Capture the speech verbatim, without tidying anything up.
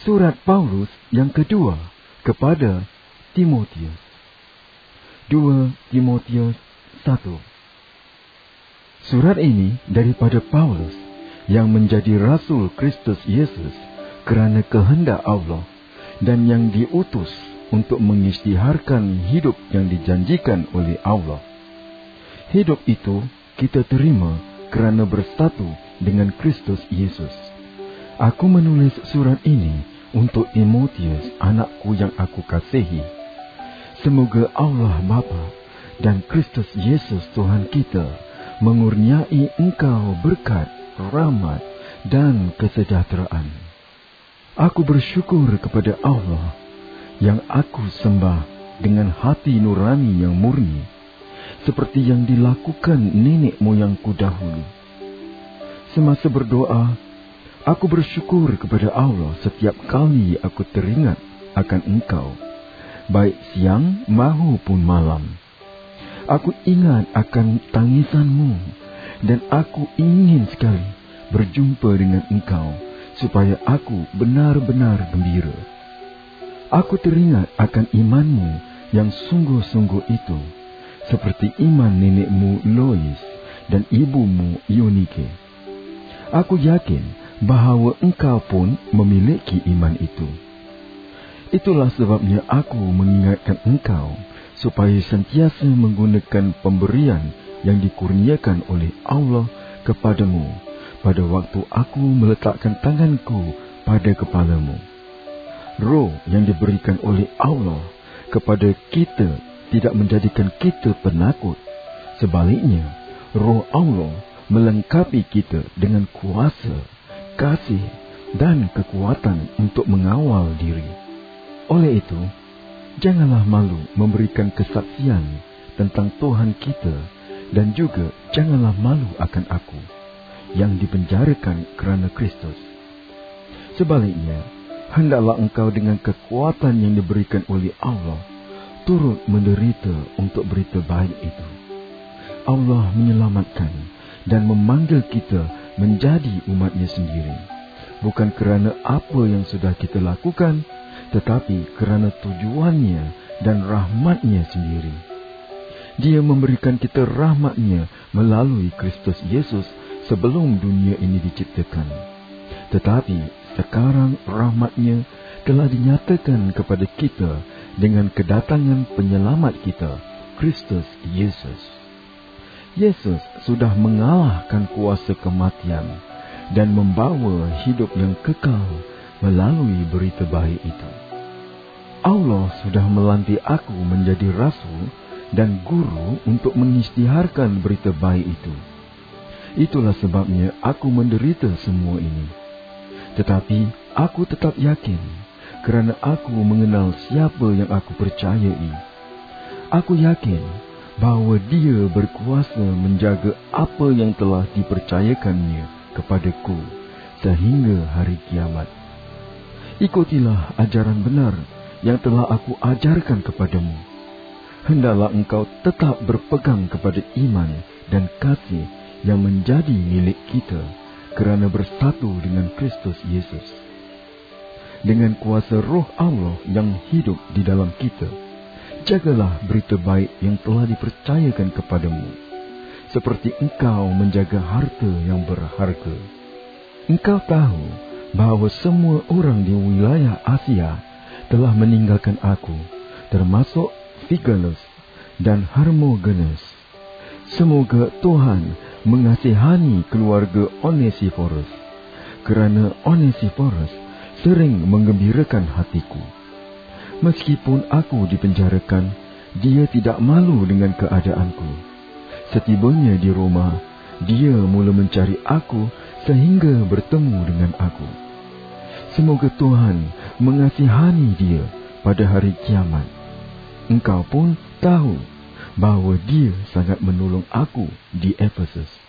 Surat Paulus yang kedua kepada Timotius. dua Timotius satu. Surat ini daripada Paulus yang menjadi rasul Kristus Yesus kerana kehendak Allah dan yang diutus untuk mengisytiharkan hidup yang dijanjikan oleh Allah. Hidup itu kita terima kerana bersatu dengan Kristus Yesus. Aku menulis surat ini untuk Timotius, anakku yang aku kasihi. Semoga Allah Bapa dan Kristus Yesus Tuhan kita mengurniai engkau berkat, rahmat dan kesejahteraan. Aku bersyukur kepada Allah yang aku sembah dengan hati nurani yang murni, seperti yang dilakukan nenek moyangku dahulu. Semasa berdoa, aku bersyukur kepada Allah setiap kali aku teringat akan engkau, baik siang maupun malam. Aku ingat akan tangisanmu dan aku ingin sekali berjumpa dengan engkau supaya aku benar-benar gembira. Aku teringat akan imanmu yang sungguh-sungguh itu, seperti iman nenekmu Lois dan ibumu Eunike. Aku yakin bahawa engkau pun memiliki iman itu. Itulah sebabnya aku mengingatkan engkau supaya sentiasa menggunakan pemberian yang dikurniakan oleh Allah kepadamu pada waktu aku meletakkan tanganku pada kepalamu. Roh yang diberikan oleh Allah kepada kita tidak menjadikan kita penakut. Sebaliknya, Roh Allah melengkapi kita dengan kuasa, kasih dan kekuatan untuk mengawal diri. Oleh itu, janganlah malu memberikan kesaksian tentang Tuhan kita dan juga janganlah malu akan aku yang dipenjarakan kerana Kristus. Sebaliknya, hendaklah engkau dengan kekuatan yang diberikan oleh Allah turut menderita untuk berita baik itu. Allah menyelamatkan dan memanggil kita menjadi umatnya sendiri, bukan kerana apa yang sudah kita lakukan, tetapi kerana tujuannya dan rahmatnya sendiri. Dia memberikan kita rahmatnya melalui Kristus Yesus sebelum dunia ini diciptakan. Tetapi sekarang rahmatnya telah dinyatakan kepada kita dengan kedatangan penyelamat kita, Kristus Yesus. Yesus sudah mengalahkan kuasa kematian dan membawa hidup yang kekal melalui berita baik itu. Allah sudah melantik aku menjadi rasul dan guru untuk mengisytiharkan berita baik itu. Itulah sebabnya aku menderita semua ini. Tetapi aku tetap yakin kerana aku mengenal siapa yang aku percayai. Aku yakin bahawa Dia berkuasa menjaga apa yang telah dipercayakannya kepadaku sehingga hari kiamat. Ikutilah ajaran benar yang telah aku ajarkan kepadamu. Hendaklah engkau tetap berpegang kepada iman dan kasih yang menjadi milik kita kerana bersatu dengan Kristus Yesus. Dengan kuasa Roh Allah yang hidup di dalam kita, jagalah berita baik yang telah dipercayakan kepadamu, seperti engkau menjaga harta yang berharga. Engkau tahu bahawa semua orang di wilayah Asia telah meninggalkan aku, termasuk Figelus dan Hermogenes. Semoga Tuhan mengasihani keluarga Onesiphorus, kerana Onesiphorus sering menggembirakan hatiku. Meskipun aku dipenjarakan, dia tidak malu dengan keadaanku. Setibanya di Roma, dia mula mencari aku sehingga bertemu dengan aku. Semoga Tuhan mengasihani dia pada hari kiamat. Engkau pun tahu bahawa dia sangat menolong aku di Efesus.